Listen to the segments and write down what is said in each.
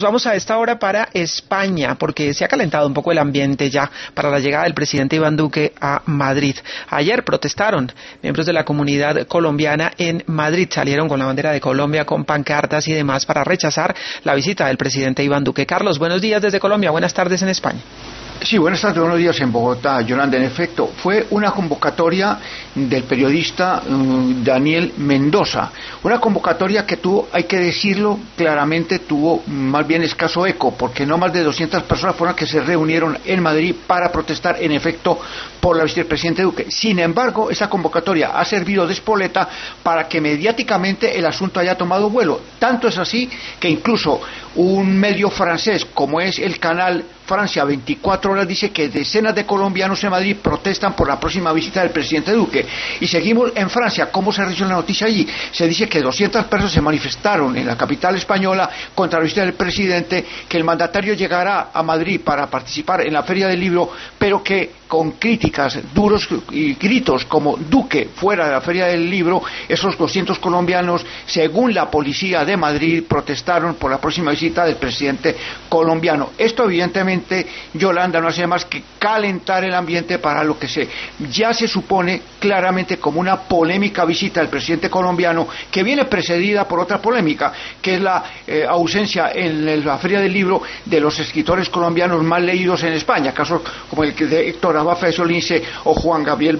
Vamos a esta hora para España, porque se ha calentado un poco el ambiente ya para la llegada del presidente Iván Duque a Madrid. Ayer protestaron miembros de la comunidad colombiana en Madrid, salieron con la bandera de Colombia, con pancartas y demás para rechazar la visita del presidente Iván Duque. Carlos, buenos días desde Colombia, buenas tardes en España. Sí, buenas tardes, buenos días en Bogotá, Yolanda. En efecto, fue una convocatoria del periodista Daniel Mendoza, una convocatoria que tuvo, hay que decirlo claramente, tuvo más bien escaso eco, porque no más de 200 personas fueron las que se reunieron en Madrid para protestar, en efecto, por la visita del presidente Duque. Sin embargo, esa convocatoria ha servido de espoleta para que mediáticamente el asunto haya tomado vuelo. Tanto es así que incluso un medio francés, como es el canal Francia 24 horas, dice que decenas de colombianos en Madrid protestan por la próxima visita del presidente Duque. Y seguimos en Francia. ¿Cómo se ha realizado la noticia allí? Se dice que 200 personas se manifestaron en la capital española contra la visita del presidente, que el mandatario llegará a Madrid para participar en la Feria del Libro, pero que con críticas duros y gritos como Duque fuera de la Feria del Libro, esos 200 colombianos, según la policía de Madrid, protestaron por la próxima visita del presidente colombiano. Esto evidentemente, Yolanda, no hace más que calentar el ambiente para lo que ya se supone claramente como una polémica visita del presidente colombiano, que viene precedida por otra polémica, que es la ausencia en la Feria del Libro de los escritores colombianos más leídos en España, casos como el de Héctor Abad Solince o Juan Gabriel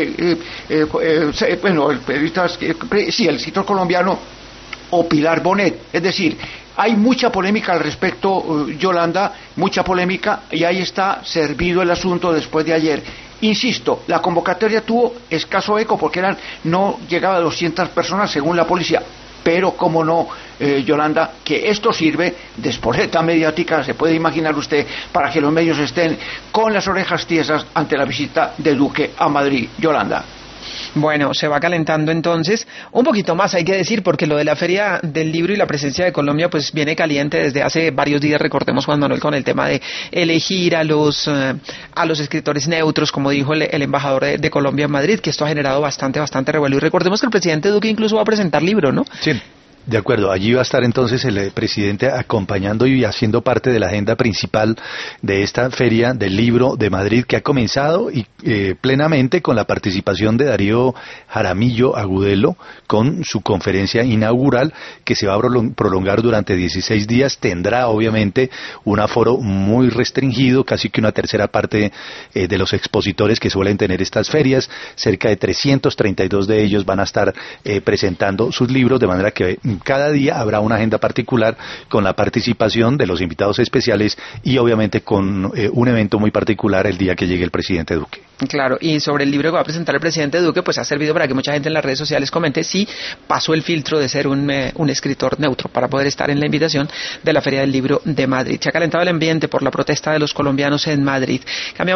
el periodista, el escritor colombiano, o Pilar Bonet. Es decir, hay mucha polémica al respecto, Yolanda, mucha polémica, y ahí está servido el asunto después de ayer. Insisto, la convocatoria tuvo escaso eco porque no llegaba a 200 personas según la policía. Pero cómo no, Yolanda, que esto sirve de espoleta mediática, se puede imaginar usted, para que los medios estén con las orejas tiesas ante la visita de Duque a Madrid. Yolanda. Bueno, se va calentando entonces, un poquito más hay que decir, porque lo de la Feria del Libro y la presencia de Colombia pues viene caliente desde hace varios días. Recordemos, Juan Manuel, con el tema de elegir a los escritores neutros, como dijo el embajador de Colombia en Madrid, que esto ha generado bastante revuelo. Y recordemos que el presidente Duque incluso va a presentar libro, ¿no? Sí. De acuerdo, allí va a estar entonces el presidente acompañando y haciendo parte de la agenda principal de esta Feria del Libro de Madrid, que ha comenzado y plenamente con la participación de Darío Jaramillo Agudelo con su conferencia inaugural, que se va a prolongar durante 16 días. Tendrá obviamente un aforo muy restringido, casi que una tercera parte de los expositores que suelen tener estas ferias. Cerca de 332 de ellos van a estar presentando sus libros, de manera que cada día habrá una agenda particular con la participación de los invitados especiales y obviamente con un evento muy particular el día que llegue el presidente Duque. Claro, y sobre el libro que va a presentar el presidente Duque, pues ha servido para que mucha gente en las redes sociales comente si pasó el filtro de ser un escritor neutro para poder estar en la invitación de la Feria del Libro de Madrid. Se ha calentado el ambiente por la protesta de los colombianos en Madrid. Cambiamos